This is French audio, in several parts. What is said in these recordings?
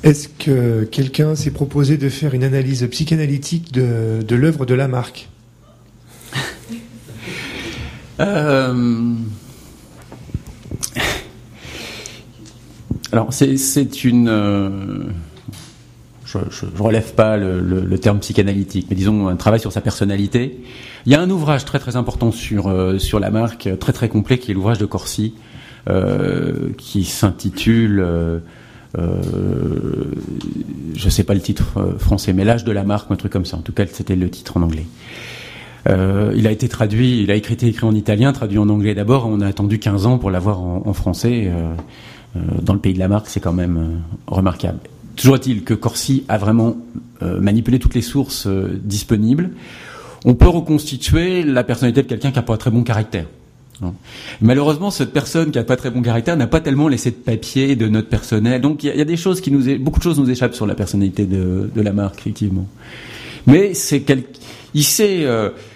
Est-ce que quelqu'un s'est proposé de faire une analyse psychanalytique de l'œuvre de Lamarck ? Alors, c'est une... Je relève pas le terme psychanalytique, mais disons un travail sur sa personnalité. Il y a un ouvrage très très important sur Lamarck, très très complet, qui est l'ouvrage de Corsi, qui s'intitule, je sais pas le titre français, mais L'âge de Lamarck, un truc comme ça. En tout cas, c'était le titre en anglais. Il a été traduit, il a écrit en italien, traduit en anglais d'abord. On a attendu 15 ans pour l'avoir en français. Dans le pays de Lamarck, c'est quand même remarquable. Toujours est-il que Corsi a vraiment manipulé toutes les sources disponibles. On peut reconstituer la personnalité de quelqu'un qui n'a pas très bon caractère. Malheureusement, cette personne qui n'a pas très bon caractère n'a pas tellement laissé de papier, de notes personnelles. Donc il y a des choses beaucoup de choses nous échappent sur la personnalité de Lamarck, effectivement. Mais il s'est...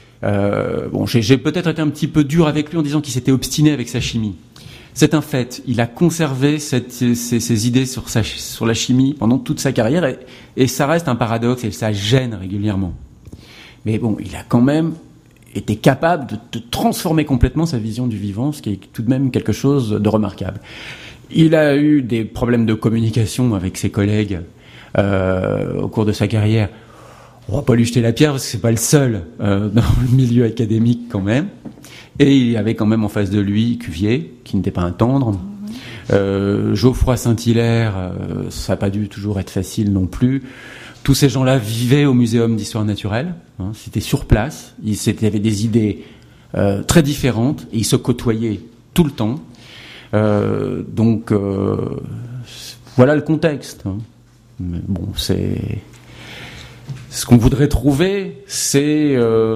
j'ai peut-être été un petit peu dur avec lui en disant qu'il s'était obstiné avec sa chimie. C'est un fait. Il a conservé ses idées sur la chimie pendant toute sa carrière et ça reste un paradoxe et ça gêne régulièrement. Mais bon, il a quand même été capable de transformer complètement sa vision du vivant, ce qui est tout de même quelque chose de remarquable. Il a eu des problèmes de communication avec ses collègues au cours de sa carrière. On va pas lui jeter la pierre parce que c'est pas le seul dans le milieu académique quand même. Et il y avait quand même en face de lui Cuvier, qui n'était pas un tendre. Geoffroy Saint-Hilaire, ça n'a pas dû toujours être facile non plus. Tous ces gens-là vivaient au Muséum d'Histoire Naturelle. C'était sur place. Ils avaient des idées très différentes et ils se côtoyaient tout le temps. Donc, voilà le contexte. Mais bon, c'est... Ce qu'on voudrait trouver, c'est...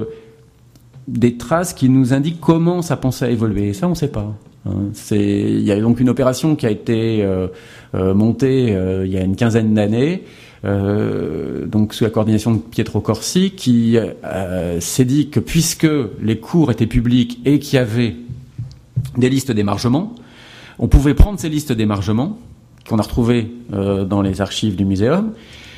des traces qui nous indiquent comment sa pensée a évolué. Et ça, on ne sait pas. Il y a donc une opération qui a été montée il y a une quinzaine d'années, donc sous la coordination de Pietro Corsi, qui s'est dit que puisque les cours étaient publics et qu'il y avait des listes d'émargement, on pouvait prendre ces listes d'émargement qu'on a retrouvées dans les archives du muséum,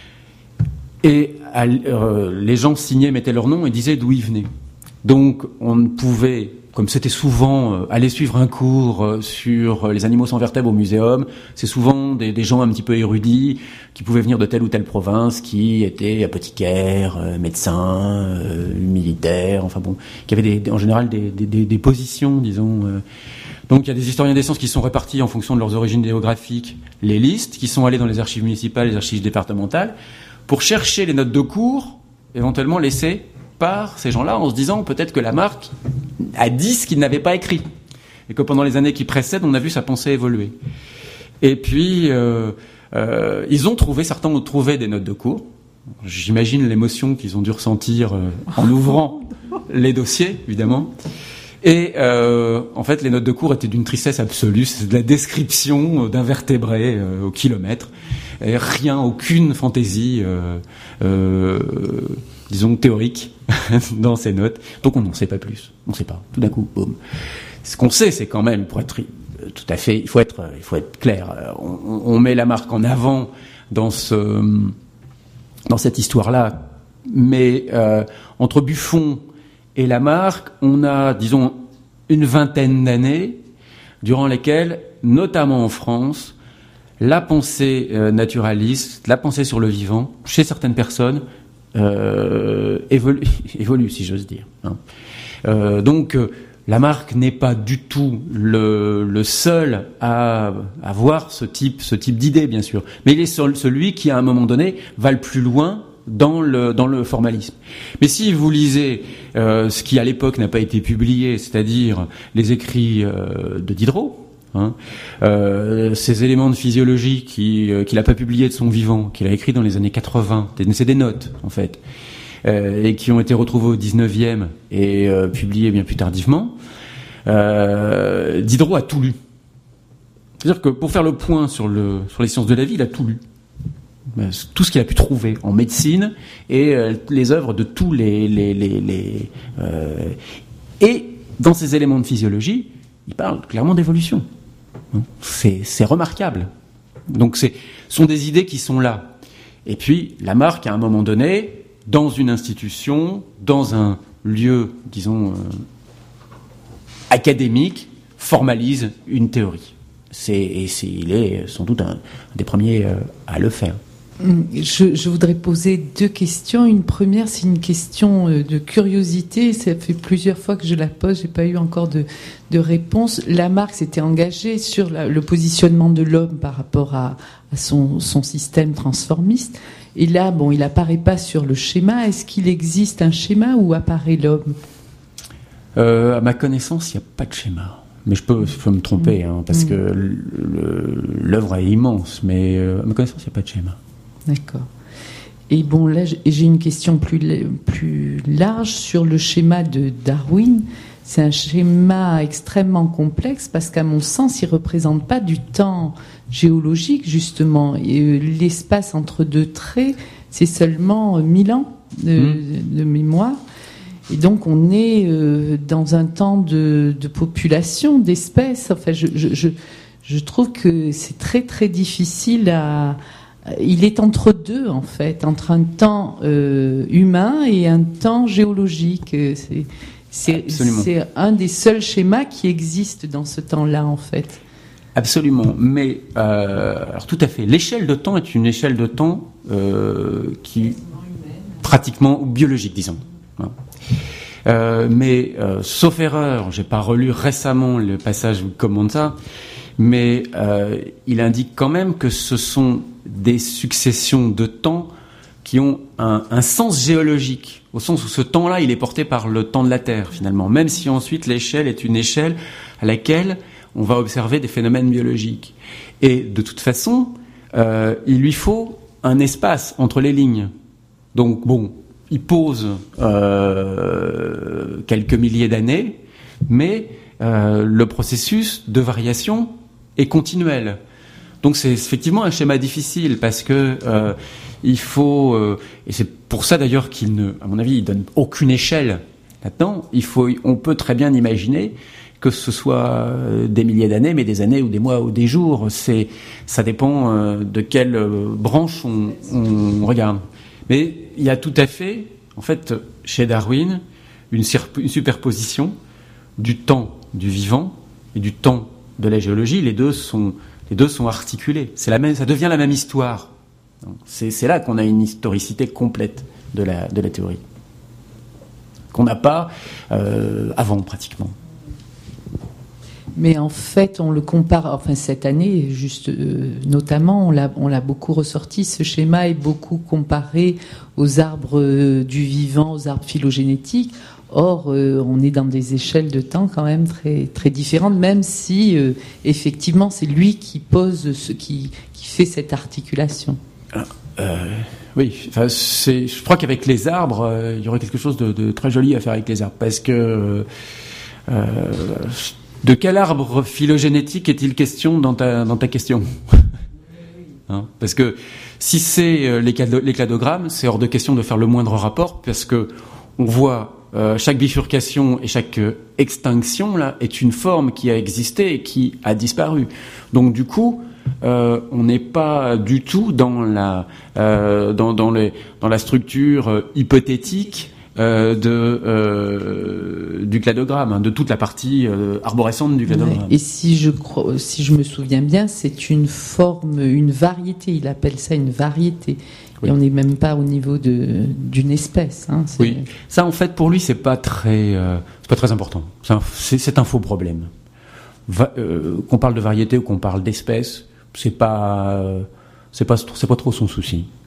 et les gens signaient, mettaient leur nom et disaient d'où ils venaient. Donc, on ne pouvait, comme c'était souvent, aller suivre un cours sur les animaux sans vertèbres au muséum. C'est souvent des gens un petit peu érudits qui pouvaient venir de telle ou telle province, qui étaient apothicaires, médecins, militaires, enfin bon, qui avaient en général des positions, disons. Donc, il y a des historiens des sciences qui sont répartis en fonction de leurs origines géographiques, les listes, qui sont allés dans les archives municipales, les archives départementales, pour chercher les notes de cours, éventuellement laissées par ces gens-là, en se disant peut-être que Lamarck a dit ce qu'il n'avait pas écrit et que pendant les années qui précèdent, on a vu sa pensée évoluer. Et puis certains ont trouvé des notes de cours. J'imagine l'émotion qu'ils ont dû ressentir en ouvrant les dossiers, évidemment. Et en fait, les notes de cours étaient d'une tristesse absolue. C'est de la description d'invertébrés au kilomètre. Et rien, aucune fantaisie, disons, théorique dans ces notes. Donc on n'en sait pas plus. On ne sait pas. Tout d'un coup, boum. Ce qu'on sait, c'est quand même, pour être tout à fait, il faut être clair. On met Lamarck en avant dans cette histoire-là. Mais entre Buffon et Lamarck, on a, disons, une vingtaine d'années durant lesquelles, notamment en France, la pensée naturaliste, la pensée sur le vivant, chez certaines personnes, évolue, si j'ose dire. Donc, Lamarck n'est pas du tout le seul à avoir ce type d'idée, bien sûr. Mais il est celui qui, à un moment donné, va le plus loin dans le formalisme. Mais si vous lisez ce qui, à l'époque, n'a pas été publié, c'est-à-dire les écrits de Diderot, ces éléments de physiologie qu'il n'a pas publiés de son vivant, qu'il a écrit dans les années 80, c'est des notes en fait, et qui ont été retrouvés au 19e et publiés bien plus tardivement, Diderot a tout lu. C'est-à-dire que pour faire le point sur les sciences de la vie, il a tout lu. Tout ce qu'il a pu trouver en médecine et les œuvres de tous et dans ces éléments de physiologie, il parle clairement d'évolution. C'est remarquable. Donc sont des idées qui sont là. Et puis la marque, à un moment donné, dans une institution, dans un lieu, disons, académique, formalise une théorie. Il est sans doute un des premiers à le faire. Je voudrais poser 2 questions. Une première, c'est une question de curiosité. Ça fait plusieurs fois que je la pose, j'ai pas eu encore de réponse. Lamarck s'était engagé sur le positionnement de l'homme par rapport à son système transformiste. Et là, bon, il apparaît pas sur le schéma. Est-ce qu'il existe un schéma où apparaît l'homme ? À ma connaissance, il n'y a pas de schéma. Mais je peux me tromper, parce que l'œuvre est immense. Mais à ma connaissance, il n'y a pas de schéma. D'accord. Et bon, là, j'ai une question plus large sur le schéma de Darwin. C'est un schéma extrêmement complexe parce qu'à mon sens, il ne représente pas du temps géologique, justement. Et l'espace entre 2 traits, c'est seulement 1000 ans de mémoire. Et donc, on est dans un temps de population, d'espèces. Enfin, je trouve que c'est très, très difficile à... Il est entre 2, en fait, entre un temps humain et un temps géologique. C'est un des seuls schémas qui existent dans ce temps-là, en fait. Absolument. Mais, alors tout à fait. L'échelle de temps est une échelle de temps qui pratiquement biologique, disons. Mais, sauf erreur, j'ai pas relu récemment le passage où il commente ça, mais il indique quand même que ce sont des successions de temps qui ont un sens géologique, au sens où ce temps-là, il est porté par le temps de la Terre, finalement, même si ensuite l'échelle est une échelle à laquelle on va observer des phénomènes biologiques. Et de toute façon, il lui faut un espace entre les lignes. Donc, bon, il pose quelques milliers d'années, mais le processus de variation est continuel. Donc c'est effectivement un schéma difficile parce que il faut et c'est pour ça d'ailleurs à mon avis, il donne aucune échelle là-dedans. On peut très bien imaginer que ce soit des milliers d'années, mais des années ou des mois ou des jours. Ça dépend de quelle branche on regarde. Mais il y a tout à fait, en fait, chez Darwin, une superposition du temps du vivant et du temps de la géologie. Les deux sont articulés. Ça devient la même histoire. C'est là qu'on a une historicité complète de la théorie, qu'on n'a pas avant pratiquement. Mais en fait, on le compare. Enfin, cette année, juste notamment, on l'a beaucoup ressorti. Ce schéma est beaucoup comparé aux arbres du vivant, aux arbres phylogénétiques. Or, on est dans des échelles de temps quand même très très différentes, même si effectivement, c'est lui qui pose qui fait cette articulation. Oui, enfin, je crois qu'avec les arbres, il y aurait quelque chose de très joli à faire avec les arbres, parce que de quel arbre phylogénétique est-il question dans ta question? Parce que si c'est les cladogrammes, c'est hors de question de faire le moindre rapport, parce que on voit chaque bifurcation et chaque extinction là est une forme qui a existé et qui a disparu. Donc du coup, on n'est pas du tout dans la structure hypothétique du cladogramme, de toute la partie arborescente du cladogramme. Ouais. Et si je me souviens bien, c'est une forme, une variété. Il appelle ça une variété. Oui. Et on n'est même pas au niveau d'une espèce. Oui. Ça, en fait, pour lui, c'est pas très important. C'est un faux problème. Qu'on parle de variété ou qu'on parle d'espèce, c'est pas trop son souci.